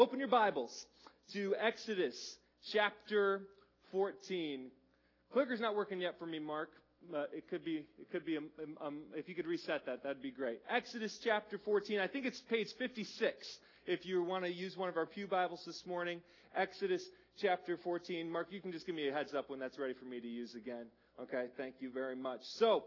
Open your Bibles to Exodus chapter 14. Clicker's not working yet for me, Mark. It could be. If you could reset that, that'd be great. Exodus chapter 14. I think it's page 56. If you want to use one of our pew Bibles this morning, Exodus chapter 14. Mark, you can just give me a heads up when that's ready for me to use again. Okay, thank you very much. So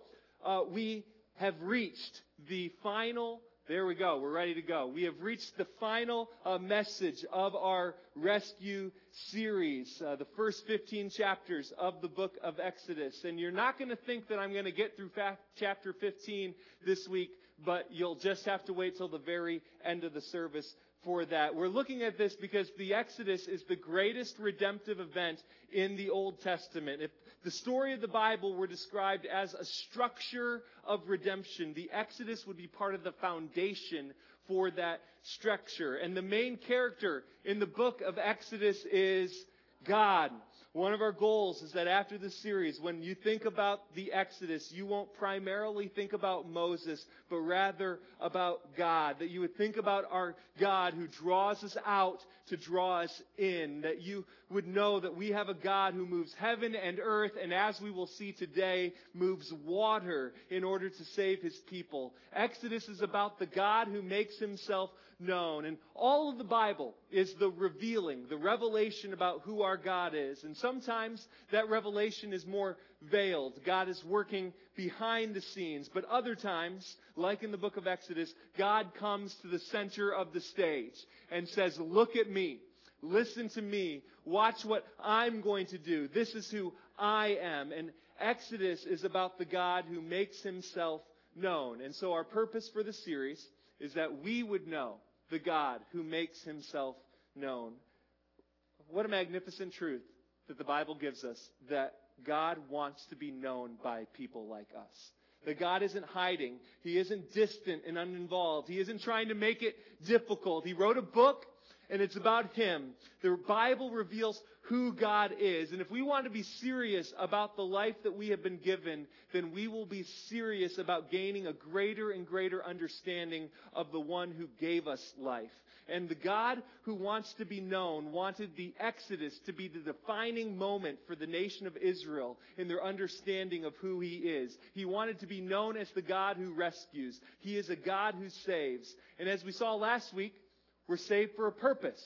we have reached the final. There we go. We're ready to go. We have reached the final message of our rescue series, the first 15 chapters of the book of Exodus. And you're not going to think that I'm going to get through chapter 15 this week, but you'll just have to wait till the very end of the service for that. We're looking at this because the Exodus is the greatest redemptive event in the Old Testament. If the story of the Bible were described as a structure of redemption, the Exodus would be part of the foundation for that structure. And the main character in the book of Exodus is God. One of our goals is that after this series, when you think about the Exodus, you won't primarily think about Moses, but rather about God. That you would think about our God who draws us out to draw us in. That you would know that we have a God who moves heaven and earth, and as we will see today, moves water in order to save His people. Exodus is about the God who makes Himself known. And all of the Bible is the revealing, the revelation about who our God is. And sometimes that revelation is more veiled. God is working behind the scenes. But other times, like in the book of Exodus, God comes to the center of the stage and says, "Look at me. Listen to me. Watch what I'm going to do. This is who I am." And Exodus is about the God who makes Himself known. And so our purpose for the series is that we would know the God who makes Himself known. What a magnificent truth that the Bible gives us, that God wants to be known by people like us. That God isn't hiding. He isn't distant and uninvolved. He isn't trying to make it difficult. He wrote a book, and it's about Him. The Bible reveals who God is. And if we want to be serious about the life that we have been given, then we will be serious about gaining a greater and greater understanding of the one who gave us life. And the God who wants to be known wanted the Exodus to be the defining moment for the nation of Israel in their understanding of who He is. He wanted to be known as the God who rescues. He is a God who saves. And as we saw last week, we're saved for a purpose.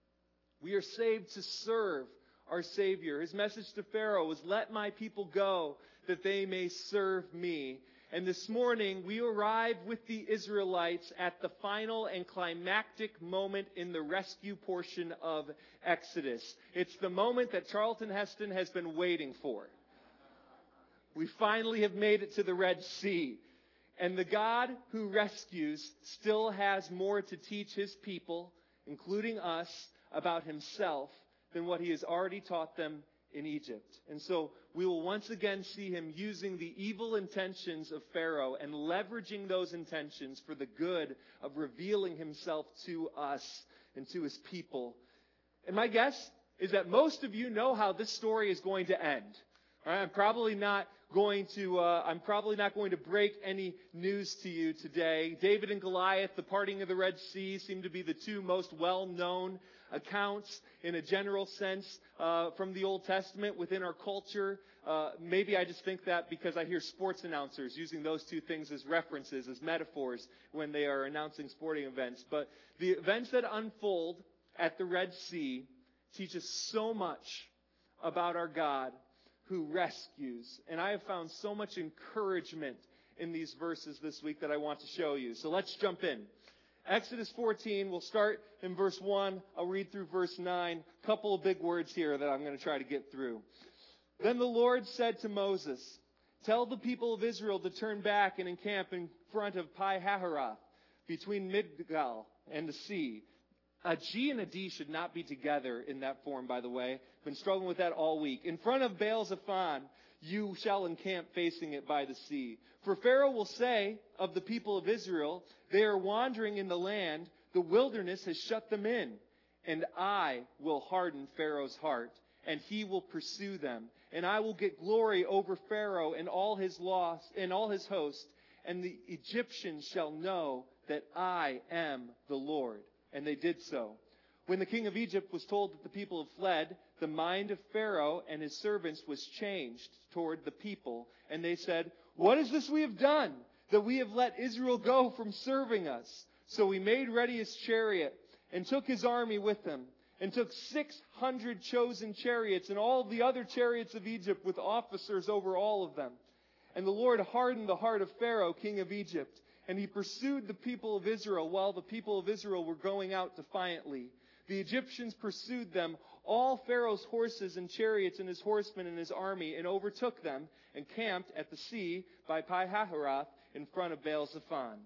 We are saved to serve our Savior. His message to Pharaoh was, "Let my people go that they may serve me." And this morning, we arrive with the Israelites at the final and climactic moment in the rescue portion of Exodus. It's the moment that Charlton Heston has been waiting for. We finally have made it to the Red Sea. And the God who rescues still has more to teach His people, including us, about Himself than what He has already taught them in Egypt. And so we will once again see Him using the evil intentions of Pharaoh and leveraging those intentions for the good of revealing Himself to us and to His people. And my guess is that most of you know how this story is going to end. All right, I'm probably not going to break any news to you today. David and Goliath, the parting of the Red Sea, seem to be the two most well-known accounts in a general sense from the Old Testament within our culture. Maybe I just think that because I hear sports announcers using those two things as references, as metaphors when they are announcing sporting events. But the events that unfold at the Red Sea teach us so much about our God who rescues. And I have found so much encouragement in these verses this week that I want to show you. So let's jump in. Exodus 14, we'll start in verse 1. I'll read through verse 9. A couple of big words here that I'm going to try to get through. Then the Lord said to Moses, "Tell the people of Israel to turn back and encamp in front of Pi-hahiroth, between Migdal and the sea." A G and a D should not be together in that form, by the way. Been struggling with that all week. "In front of Baal-zephon, you shall encamp facing it by the sea. For Pharaoh will say of the people of Israel, they are wandering in the land. The wilderness has shut them in. And I will harden Pharaoh's heart, and he will pursue them. And I will get glory over Pharaoh and all his host. And the Egyptians shall know that I am the Lord." And they did so. When the king of Egypt was told that the people have fled, the mind of Pharaoh and his servants was changed toward the people. And they said, "What is this we have done, that we have let Israel go from serving us?" So he made ready his chariot and took his army with him, and took 600 chosen chariots and all the other chariots of Egypt with officers over all of them. And the Lord hardened the heart of Pharaoh, king of Egypt, and he pursued the people of Israel while the people of Israel were going out defiantly. The Egyptians pursued them, all Pharaoh's horses and chariots and his horsemen and his army, and overtook them and camped at the sea by Pi-hahiroth in front of Baal-zephon.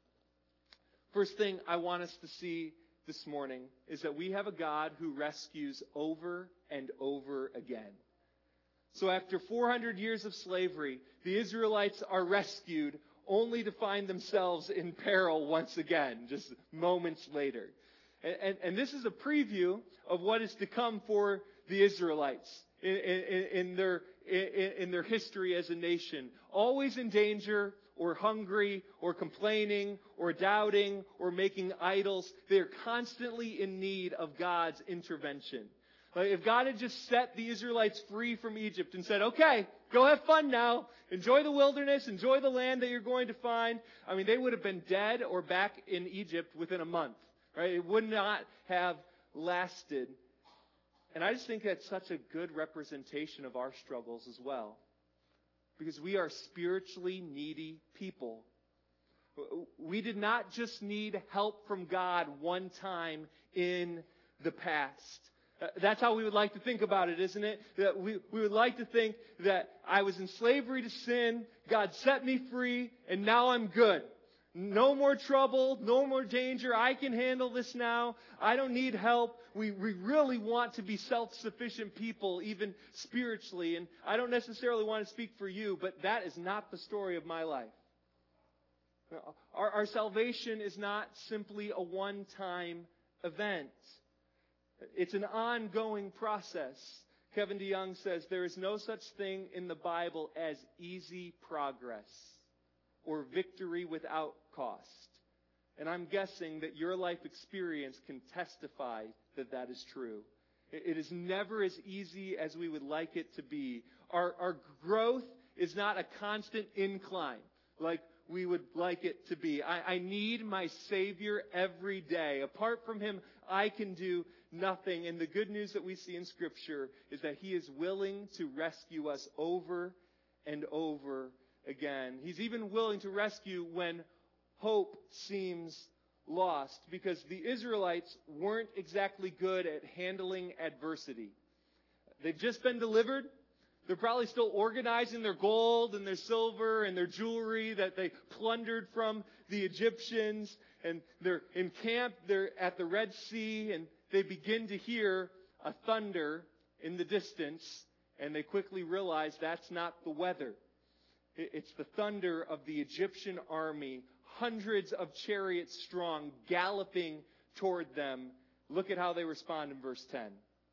First thing I want us to see this morning is that we have a God who rescues over and over again. So after 400 years of slavery, the Israelites are rescued only to find themselves in peril once again, just moments later. And this is a preview of what is to come for the Israelites in their history as a nation. Always in danger, or hungry, or complaining, or doubting, or making idols. They are constantly in need of God's intervention. Like if God had just set the Israelites free from Egypt and said, "Okay, go have fun now. Enjoy the wilderness. Enjoy the land that you're going to find." I mean, they would have been dead or back in Egypt within a month. Right? It would not have lasted. And I just think that's such a good representation of our struggles as well. Because we are spiritually needy people. We did not just need help from God one time in the past. That's how we would like to think about it, isn't it? That we would like to think that I was in slavery to sin, God set me free, and now I'm good. No more trouble, no more danger. I can handle this now. I don't need help. We really want to be self-sufficient people, even spiritually. And I don't necessarily want to speak for you, but that is not the story of my life. Our salvation is not simply a one-time event. It's an ongoing process. Kevin DeYoung says, "There is no such thing in the Bible as easy progress or victory without cost." And I'm guessing that your life experience can testify that that is true. It is never as easy as we would like it to be. Our growth is not a constant incline like we would like it to be. I need my Savior every day. Apart from Him, I can do nothing. And the good news that we see in Scripture is that He is willing to rescue us over and over again. He's even willing to rescue when hope seems lost, because the Israelites weren't exactly good at handling adversity. They've just been delivered. They're probably still organizing their gold and their silver and their jewelry that they plundered from the Egyptians. And they're encamped, they're at the Red Sea, and they begin to hear a thunder in the distance, and they quickly realize that's not the weather. It's the thunder of the Egyptian army, hundreds of chariots strong, galloping toward them. Look at how they respond in verse 10.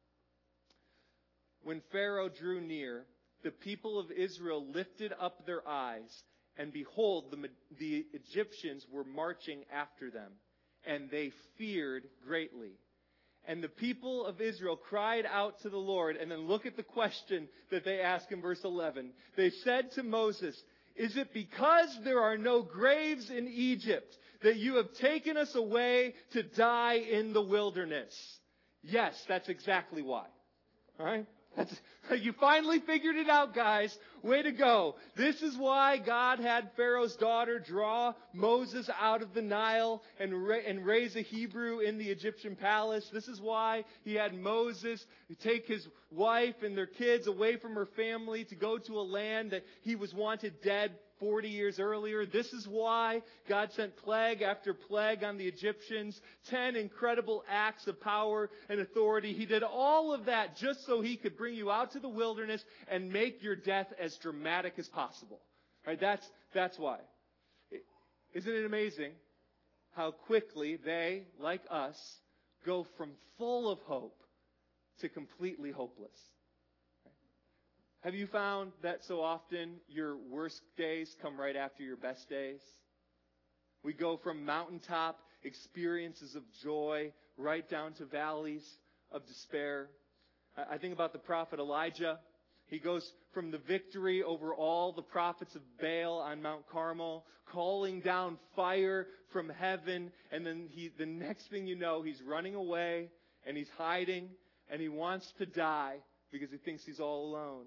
When Pharaoh drew near, the people of Israel lifted up their eyes, and behold, the Egyptians were marching after them, and they feared greatly. And the people of Israel cried out to the Lord. And then look at the question that they ask in verse 11. They said to Moses, "Is it because there are no graves in Egypt that you have taken us away to die in the wilderness?" Yes, that's exactly why. All right? You finally figured it out, guys. Way to go. This is why God had Pharaoh's daughter draw Moses out of the Nile and raise a Hebrew in the Egyptian palace. This is why He had Moses take his wife and their kids away from her family to go to a land that he was wanted dead 40 years earlier. This is why God sent plague after plague on the Egyptians. 10 incredible acts of power and authority. He did all of that just so He could bring you out to the wilderness and make your death as dramatic as possible. Right? That's why. Isn't it amazing how quickly they, like us, go from full of hope to completely hopeless? Have you found that so often your worst days come right after your best days? We go from mountaintop experiences of joy right down to valleys of despair. I think about the prophet Elijah. He goes from the victory over all the prophets of Baal on Mount Carmel, calling down fire from heaven, and then the next thing you know, he's running away, and he's hiding, and he wants to die because he thinks he's all alone.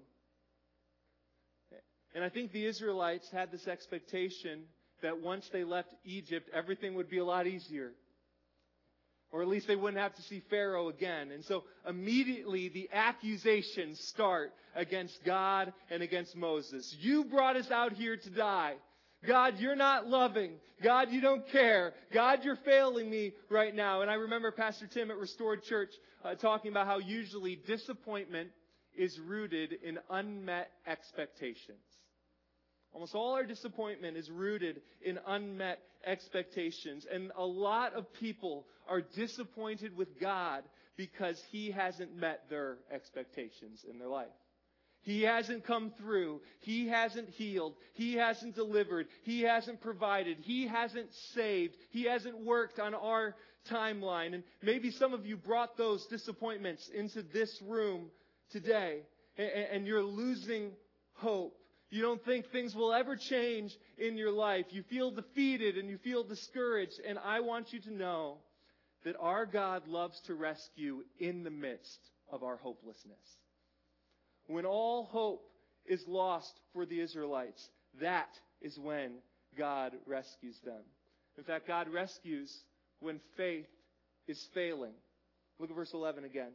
And I think the Israelites had this expectation that once they left Egypt, everything would be a lot easier. Or at least they wouldn't have to see Pharaoh again. And so immediately the accusations start against God and against Moses. You brought us out here to die. God, you're not loving. God, you don't care. God, you're failing me right now. And I remember Pastor Tim at Restored Church talking about how usually disappointment is rooted in unmet expectations. Almost all our disappointment is rooted in unmet expectations. And a lot of people are disappointed with God because He hasn't met their expectations in their life. He hasn't come through. He hasn't healed. He hasn't delivered. He hasn't provided. He hasn't saved. He hasn't worked on our timeline. And maybe some of you brought those disappointments into this room today, and you're losing hope. You don't think things will ever change in your life. You feel defeated and you feel discouraged. And I want you to know that our God loves to rescue in the midst of our hopelessness. When all hope is lost for the Israelites, that is when God rescues them. In fact, God rescues when faith is failing. Look at verse 11 again.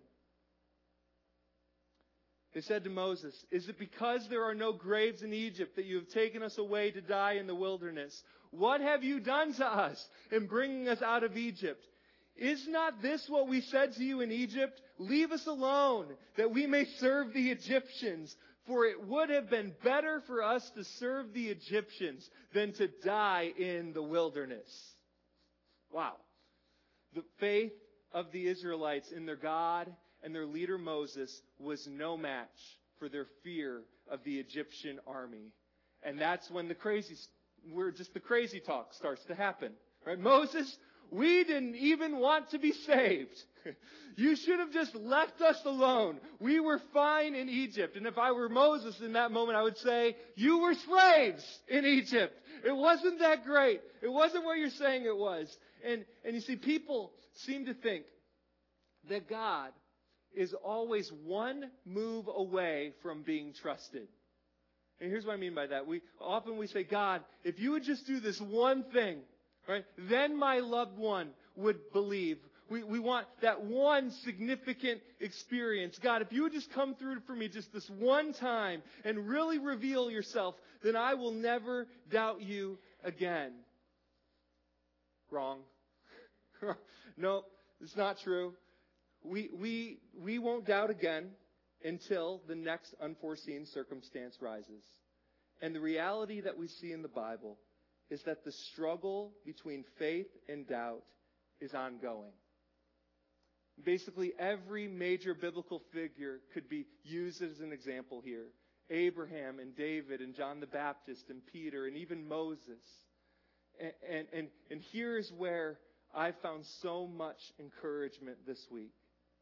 They said to Moses, "Is it because there are no graves in Egypt that you have taken us away to die in the wilderness? What have you done to us in bringing us out of Egypt? Is not this what we said to you in Egypt? Leave us alone, that we may serve the Egyptians. For it would have been better for us to serve the Egyptians than to die in the wilderness." Wow. The faith of the Israelites in their God and their leader Moses was no match for their fear of the Egyptian army. And that's when the crazy talk starts to happen. Right? Moses, we didn't even want to be saved. You should have just left us alone. We were fine in Egypt. And if I were Moses in that moment, I would say, you were slaves in Egypt. It wasn't that great. It wasn't what you're saying it was. And you see, people seem to think that God is always one move away from being trusted. And here's what I mean by that. We say, God, if you would just do this one thing, right, then my loved one would believe. We want that one significant experience. God, if you would just come through for me just this one time and really reveal yourself, then I will never doubt you again. Wrong. No, it's not true. We won't doubt again until the next unforeseen circumstance rises. And the reality that we see in the Bible is that the struggle between faith and doubt is ongoing. Basically, every major biblical figure could be used as an example here. Abraham and David and John the Baptist and Peter and even Moses. And here's where I found so much encouragement this week.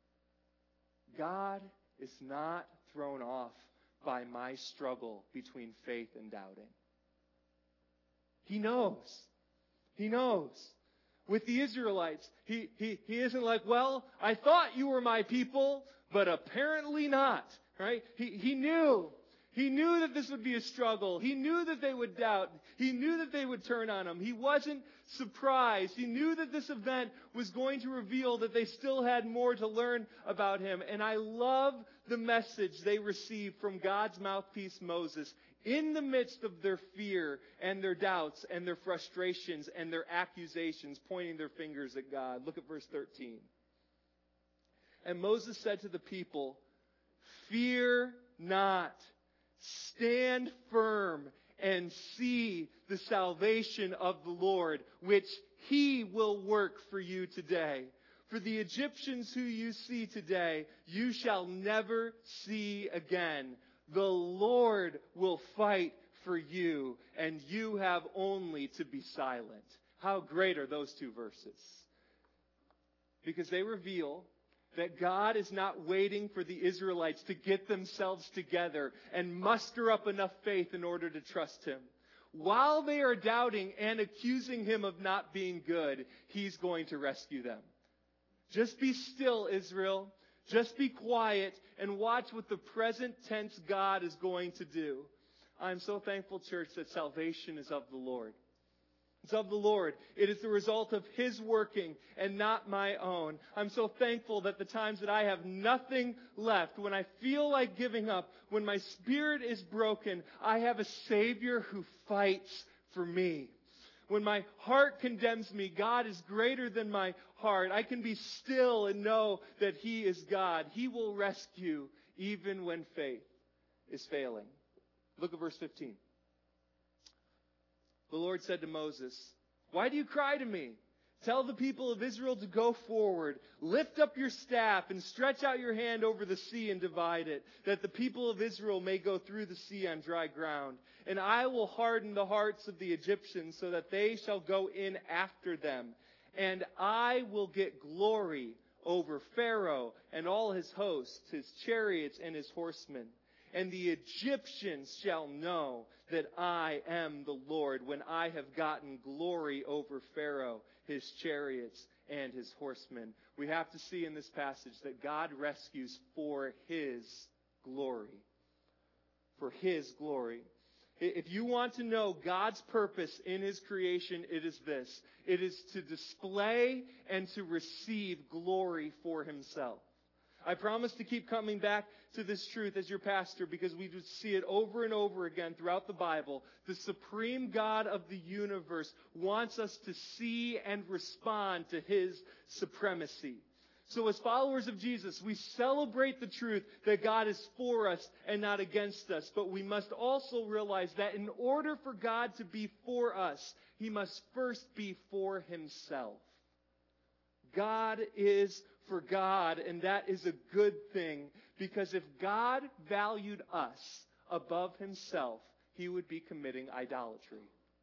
God is not thrown off by my struggle between faith and doubting. He knows. He knows. With the Israelites, he isn't like, well, I thought you were my people, but apparently not. Right? He knew. He knew that this would be a struggle. He knew that they would doubt. He knew that they would turn on him. He wasn't surprised. He knew that this event was going to reveal that they still had more to learn about him. And I love the message they received from God's mouthpiece, Moses, in the midst of their fear and their doubts and their frustrations and their accusations, pointing their fingers at God. Look at verse 13. And Moses said to the people, "Fear not. Stand firm and see the salvation of the Lord, which He will work for you today. For the Egyptians who you see today, you shall never see again. The Lord will fight for you, and you have only to be silent." How great are those two verses? because they reveal that God is not waiting for the Israelites to get themselves together and muster up enough faith in order to trust Him. While they are doubting and accusing Him of not being good, He's going to rescue them. Just be still, Israel. Just be quiet and watch what the present tense God is going to do. I'm so thankful, church, that salvation is of the Lord. It's of the Lord. It is the result of His working and not my own. I'm so thankful that the times that I have nothing left, when I feel like giving up, when my spirit is broken, I have a Savior who fights for me. When my heart condemns me, God is greater than my heart. I can be still and know that He is God. He will rescue even when faith is failing. Look at verse 15. The Lord said to Moses, "Why do you cry to me? Tell the people of Israel to go forward. Lift up your staff and stretch out your hand over the sea and divide it, that the people of Israel may go through the sea on dry ground. And I will harden the hearts of the Egyptians so that they shall go in after them. And I will get glory over Pharaoh and all his hosts, his chariots and his horsemen. And the Egyptians shall know that I am the Lord when I have gotten glory over Pharaoh, his chariots, and his horsemen." We have to see in this passage that God rescues for His glory. For His glory. If you want to know God's purpose in His creation, it is this. It is to display and to receive glory for Himself. I promise to keep coming back to this truth as your pastor because we just see it over and over again throughout the Bible. The supreme God of the universe wants us to see and respond to His supremacy. So as followers of Jesus, we celebrate the truth that God is for us and not against us. But we must also realize that in order for God to be for us, He must first be for Himself. God is for God, and that is a good thing, because if God valued us above Himself, He would be committing idolatry.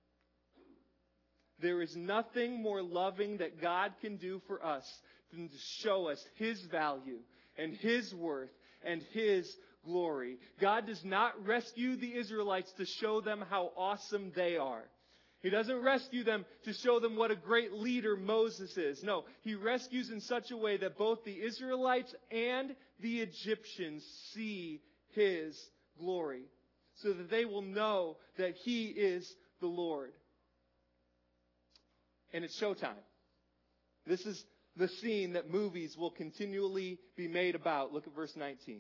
There is nothing more loving that God can do for us than to show us His value and His worth and His glory. God does not rescue the Israelites to show them how awesome they are. He doesn't rescue them to show them what a great leader Moses is. No, He rescues in such a way that both the Israelites and the Egyptians see His glory, so that they will know that He is the Lord. And it's showtime. This is the scene that movies will continually be made about. Look at verse 19.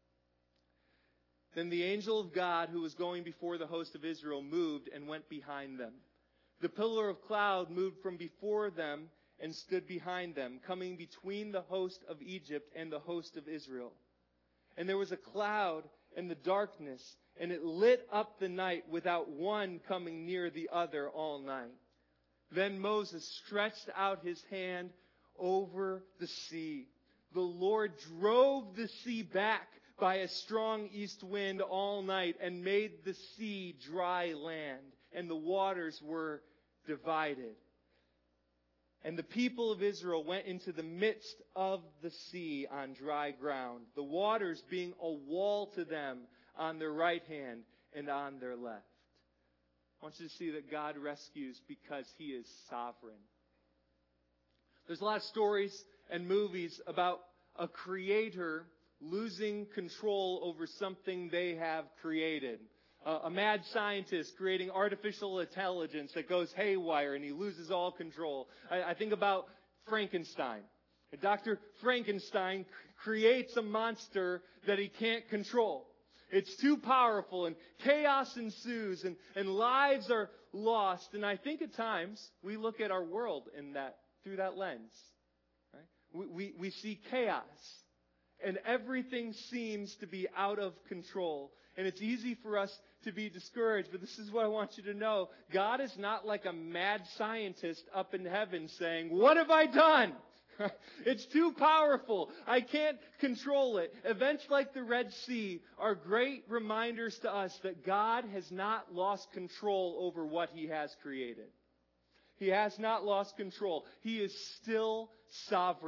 Then the angel of God who was going before the host of Israel moved and went behind them. The pillar of cloud moved from before them and stood behind them, coming between the host of Egypt and the host of Israel. And there was a cloud and the darkness, and it lit up the night without one coming near the other all night. Then Moses stretched out his hand over the sea. The Lord drove the sea back by a strong east wind all night and made the sea dry land, and the waters were divided. And the people of Israel went into the midst of the sea on dry ground, the waters being a wall to them on their right hand and on their left. I want you to see that God rescues because He is sovereign. There's a lot of stories and movies about a creator losing control over something they have created. A mad scientist creating artificial intelligence that goes haywire and he loses all control. I think about Frankenstein. Dr. Frankenstein creates a monster that he can't control. It's too powerful and chaos ensues and lives are lost. And I think at times we look at our world through that lens. Right? We see chaos and everything seems to be out of control. And it's easy for us to be discouraged, but this is what I want you to know. God is not like a mad scientist up in heaven saying, "What have I done? It's too powerful. I can't control it." Events like the Red Sea are great reminders to us that God has not lost control over what He has created. He has not lost control. He is still sovereign.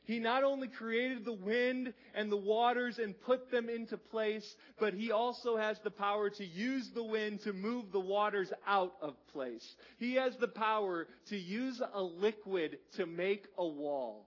He not only created the wind and the waters and put them into place, but He also has the power to use the wind to move the waters out of place. He has the power to use a liquid to make a wall.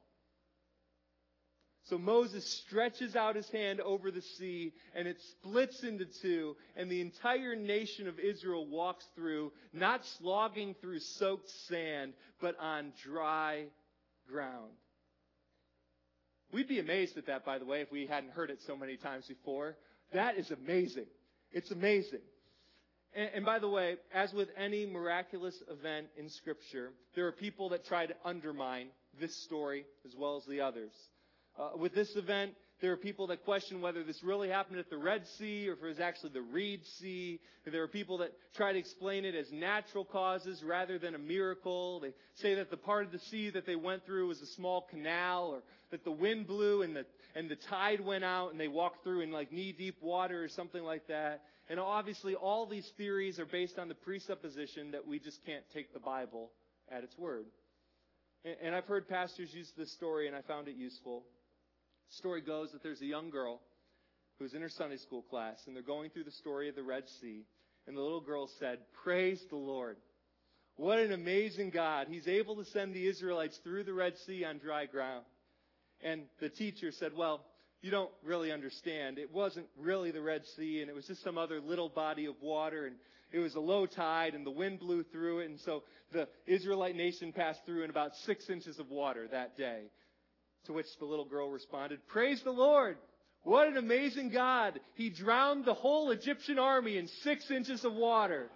So Moses stretches out his hand over the sea, and it splits into two, and the entire nation of Israel walks through, not slogging through soaked sand, but on dry ground. We'd be amazed at that, by the way, if we hadn't heard it so many times before. That is amazing. It's amazing. And by the way, as with any miraculous event in Scripture, there are people that try to undermine this story as well as the others. With this event, there are people that question whether this really happened at the Red Sea or if it was actually the Reed Sea. There are people that try to explain it as natural causes rather than a miracle. They say that the part of the sea that they went through was a small canal, or that the wind blew and the tide went out and they walked through in like knee-deep water or something like that. And obviously all these theories are based on the presupposition that we just can't take the Bible at its word. And I've heard pastors use this story, and I found it useful. The story goes that there's a young girl who's in her Sunday school class, and they're going through the story of the Red Sea. And the little girl said, "Praise the Lord. What an amazing God. He's able to send the Israelites through the Red Sea on dry ground." And the teacher said, "Well, you don't really understand. It wasn't really the Red Sea, and it was just some other little body of water, and it was a low tide, and the wind blew through it, and so the Israelite nation passed through in about 6 inches of water that day." To which the little girl responded, "Praise the Lord! What an amazing God! He drowned the whole Egyptian army in 6 inches of water."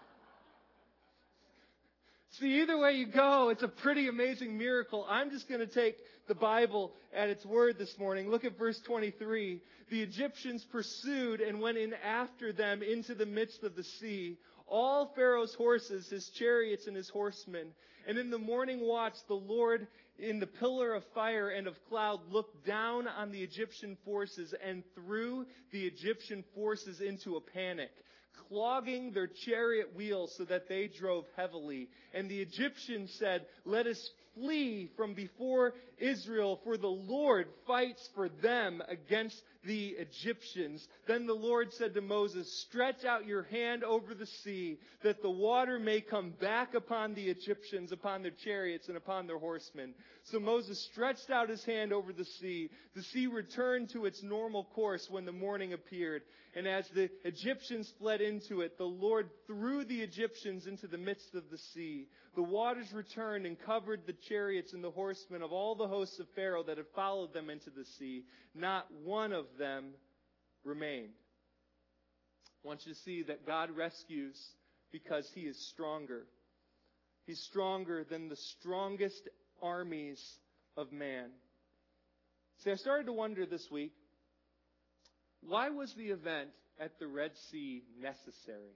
See, either way you go, it's a pretty amazing miracle. I'm just going to take the Bible at its word this morning. Look at verse 23. "The Egyptians pursued and went in after them into the midst of the sea, all Pharaoh's horses, his chariots, and his horsemen. And in the morning watch, the Lord in the pillar of fire and of cloud looked down on the Egyptian forces and threw the Egyptian forces into a panic, clogging their chariot wheels so that they drove heavily. And the Egyptians said, 'Let us flee from before Israel, for the Lord fights for them against the Egyptians.' Then the Lord said to Moses, 'Stretch out your hand over the sea, that the water may come back upon the Egyptians, upon their chariots, and upon their horsemen.' So Moses stretched out his hand over the sea. The sea returned to its normal course when the morning appeared. And as the Egyptians fled into it, the Lord threw the Egyptians into the midst of the sea. The waters returned and covered the chariots and the horsemen of all the hosts of Pharaoh that had followed them into the sea. Not one of them remained." I want you to see that God rescues because He is stronger. He's stronger than the strongest armies of man. See, I started to wonder this week, why was the event at the Red Sea necessary?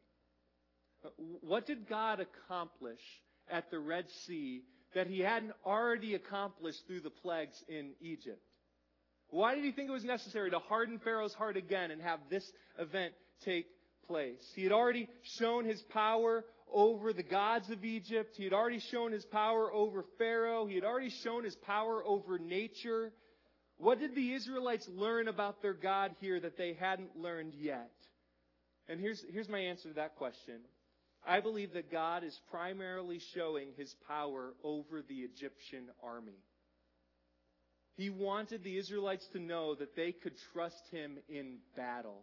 What did God accomplish at the Red Sea that He hadn't already accomplished through the plagues in Egypt? Why did He think it was necessary to harden Pharaoh's heart again and have this event take place? He had already shown His power over the gods of Egypt. He had already shown His power over Pharaoh. He had already shown His power over nature. What did the Israelites learn about their God here that they hadn't learned yet? And here's my answer to that question. I believe that God is primarily showing His power over the Egyptian army. He wanted the Israelites to know that they could trust Him in battle.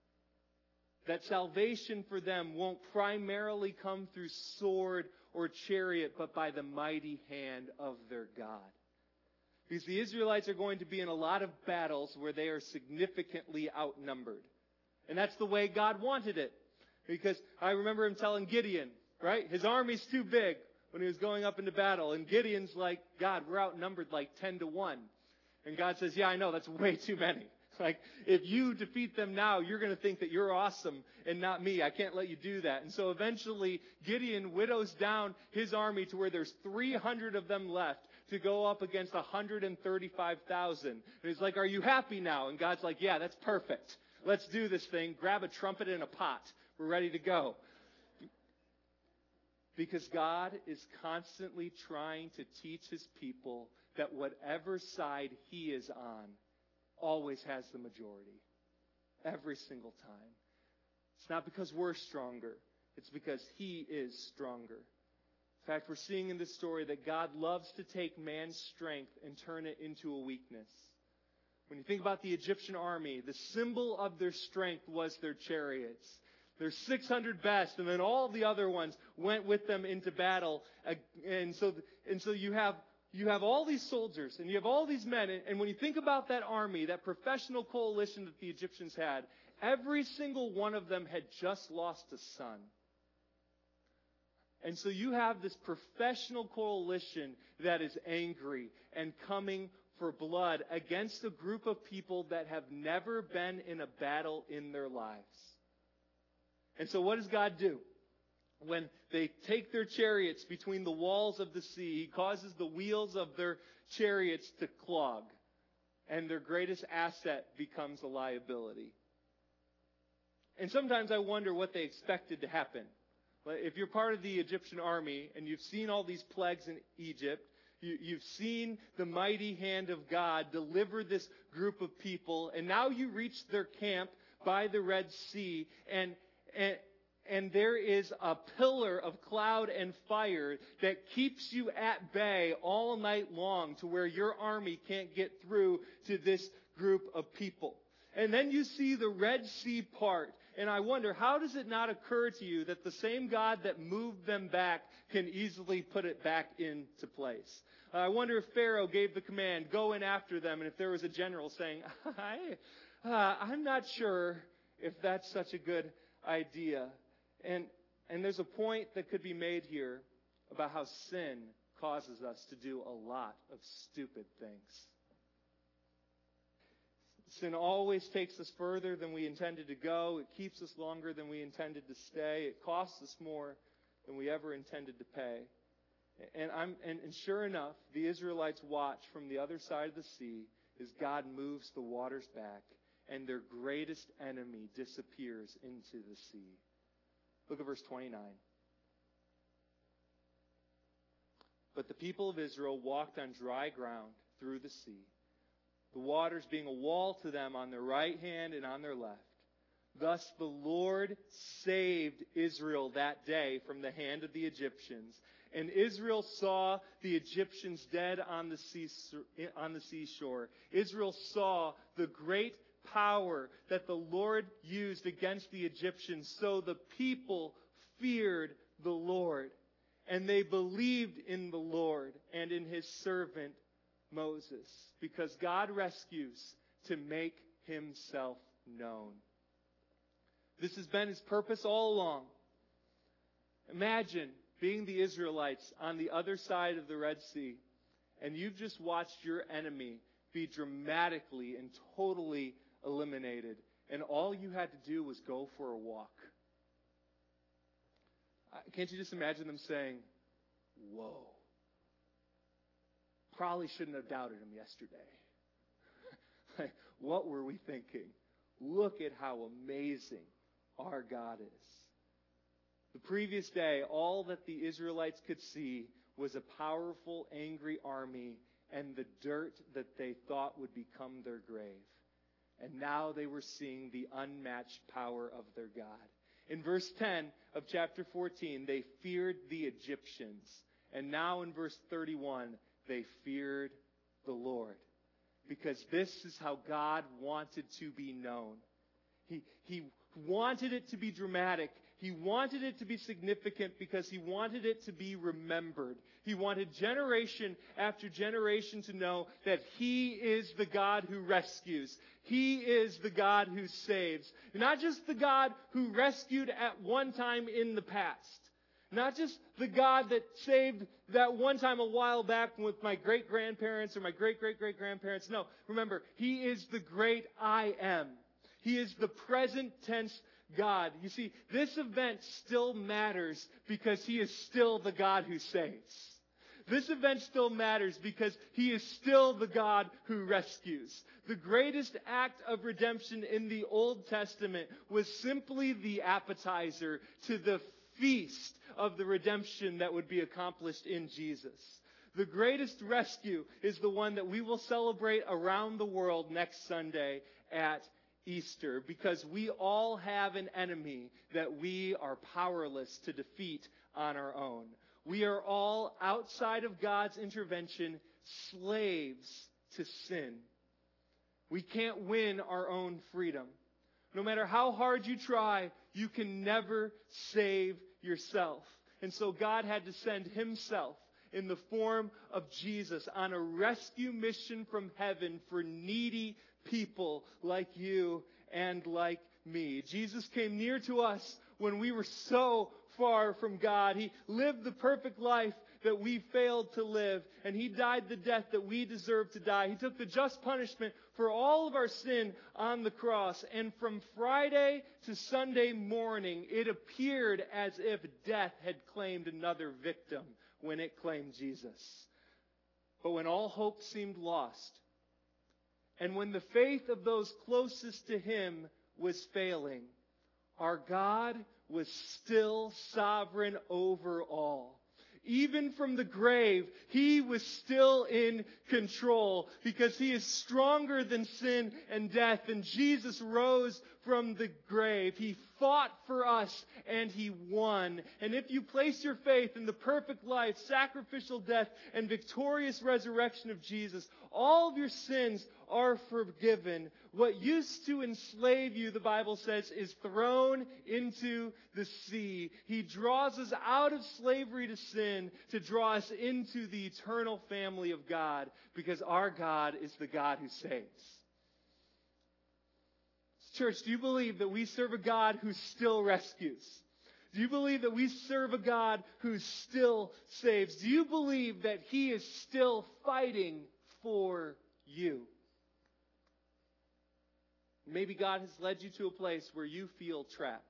That salvation for them won't primarily come through sword or chariot, but by the mighty hand of their God. Because the Israelites are going to be in a lot of battles where they are significantly outnumbered. And that's the way God wanted it. Because I remember Him telling Gideon, right? His army's too big when he was going up into battle. And Gideon's like, "God, we're outnumbered like 10-1. And God says, "Yeah, I know, that's way too many. Like, if you defeat them now, you're going to think that you're awesome and not me. I can't let you do that." And so eventually, Gideon whittles down his army to where there's 300 of them left to go up against 135,000. And he's like, "Are you happy now?" And God's like, "Yeah, that's perfect. Let's do this thing. Grab a trumpet and a pot. We're ready to go." Because God is constantly trying to teach His people that whatever side he is on always has the majority. Every single time. It's not because we're stronger. It's because he is stronger. In fact, we're seeing in this story that God loves to take man's strength and turn it into a weakness. When you think about the Egyptian army, the symbol of their strength was their chariots. Their 600 best, and then all the other ones went with them into battle. And so you have all these soldiers, and you have all these men. And when you think about that army, that professional coalition that the Egyptians had, every single one of them had just lost a son. And so you have this professional coalition that is angry and coming for blood against a group of people that have never been in a battle in their lives. And so what does God do? When they take their chariots between the walls of the sea, he causes the wheels of their chariots to clog. And their greatest asset becomes a liability. And sometimes I wonder what they expected to happen. If you're part of the Egyptian army and you've seen all these plagues in Egypt, you've seen the mighty hand of God deliver this group of people, and now you reach their camp by the Red Sea, and there is a pillar of cloud and fire that keeps you at bay all night long to where your army can't get through to this group of people. And then you see the Red Sea part. And I wonder, how does it not occur to you that the same God that moved them back can easily put it back into place? I wonder if Pharaoh gave the command, go in after them, and if there was a general saying, I'm not sure if that's such a good idea. And there's a point that could be made here about how sin causes us to do a lot of stupid things. Sin always takes us further than we intended to go. It keeps us longer than we intended to stay. It costs us more than we ever intended to pay. And sure enough, the Israelites watch from the other side of the sea as God moves the waters back, and their greatest enemy disappears into the sea. Look at verse 29. But the people of Israel walked on dry ground through the sea, the waters being a wall to them on their right hand and on their left. Thus the Lord saved Israel that day from the hand of the Egyptians. And Israel saw the Egyptians dead on the seashore. Israel saw the great power that the Lord used against the Egyptians. So the people feared the Lord, and they believed in the Lord and in his servant Moses, because God rescues to make himself known. This has been his purpose all along. Imagine being the Israelites on the other side of the Red Sea, and you've just watched your enemy be dramatically and totally eliminated, and all you had to do was go for a walk. Can't you just imagine them saying, whoa, probably shouldn't have doubted him yesterday. Like, what were we thinking? Look at how amazing our God is. The previous day, all that the Israelites could see was a powerful, angry army and the dirt that they thought would become their grave. And now they were seeing the unmatched power of their God. In verse 10 of chapter 14, they feared the Egyptians. And now in verse 31, they feared the Lord. Because this is how God wanted to be known. He wanted it to be dramatic. He wanted it to be significant because he wanted it to be remembered. He wanted generation after generation to know that he is the God who rescues. He is the God who saves. Not just the God who rescued at one time in the past. Not just the God that saved that one time a while back with my great-grandparents or my great-great-great-grandparents. No, remember, he is the great I am. He is the present tense God. You see, this event still matters because he is still the God who saves. This event still matters because he is still the God who rescues. The greatest act of redemption in the Old Testament was simply the appetizer to the feast of the redemption that would be accomplished in Jesus. The greatest rescue is the one that we will celebrate around the world next Sunday at Easter, because we all have an enemy that we are powerless to defeat on our own. We are all, outside of God's intervention, slaves to sin. We can't win our own freedom. No matter how hard you try, you can never save yourself. And so God had to send Himself in the form of Jesus on a rescue mission from heaven for needy people like you and like me. Jesus came near to us when we were so far from God. He lived the perfect life that we failed to live, and He died the death that we deserved to die. He took the just punishment for all of our sin on the cross. And from Friday to Sunday morning, it appeared as if death had claimed another victim when it claimed Jesus. But when all hope seemed lost, and when the faith of those closest to Him was failing, our God was still sovereign over all. Even from the grave, He was still in control, because He is stronger than sin and death. And Jesus rose from the grave. He fought for us and He won. And if you place your faith in the perfect life, sacrificial death, and victorious resurrection of Jesus, all of your sins are forgiven. What used to enslave you, the Bible says, is thrown into the sea. He draws us out of slavery to sin to draw us into the eternal family of God, because our God is the God who saves. Church, do you believe that we serve a God who still rescues? Do you believe that we serve a God who still saves? Do you believe that He is still fighting for you? Maybe God has led you to a place where you feel trapped.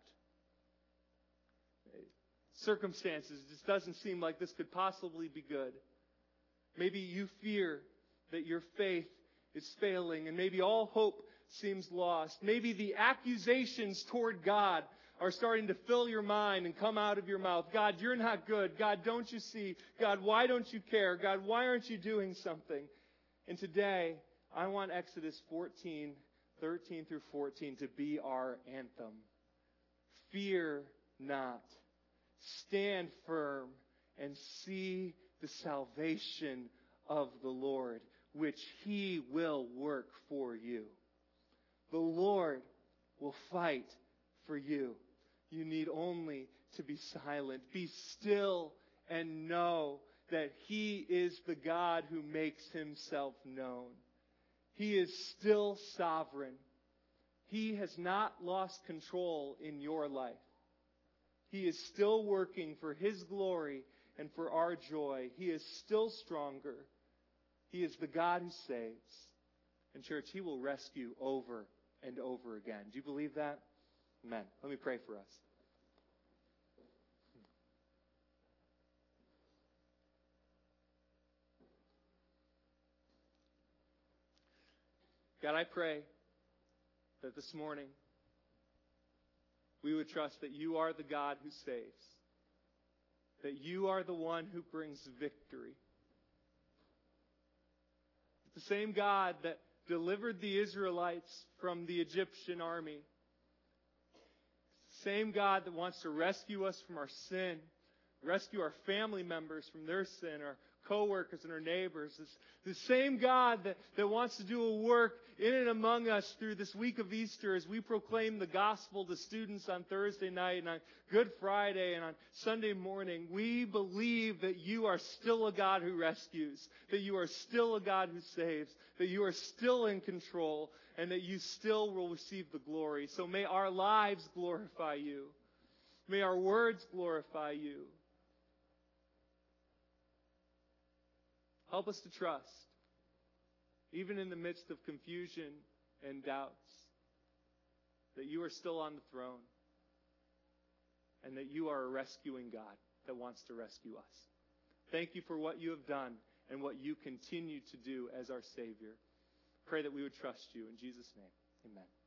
Circumstances just doesn't seem like this could possibly be good. Maybe you fear that your faith is failing, and maybe all hope seems lost. Maybe the accusations toward God are starting to fill your mind and come out of your mouth. God, you're not good. God, don't you see? God, why don't you care? God, why aren't you doing something? And today, I want Exodus 14, 13 through 14 to be our anthem. Fear not. Stand firm and see the salvation of the Lord, which He will work for you. The Lord will fight for you. You need only to be silent. Be still and know that He is the God who makes Himself known. He is still sovereign. He has not lost control in your life. He is still working for His glory and for our joy. He is still stronger. He is the God who saves. And church, He will rescue over and over again. Do you believe that? Amen. Let me pray for us. God, I pray that this morning we would trust that You are the God who saves, that You are the one who brings victory. The same God that delivered the Israelites from the Egyptian army. Same God that wants to rescue us from our sin, rescue our family members from their sin, our co-workers and our neighbors. It's the same God that wants to do a work in and among us through this week of Easter as we proclaim the gospel to students on Thursday night and on Good Friday and on Sunday morning. We believe that You are still a God who rescues, that You are still a God who saves, that You are still in control, and that You still will receive the glory. So may our lives glorify You. May our words glorify You. Help us to trust, even in the midst of confusion and doubts, that You are still on the throne and that You are a rescuing God that wants to rescue us. Thank You for what You have done and what You continue to do as our Savior. Pray that we would trust You. In Jesus' name, amen.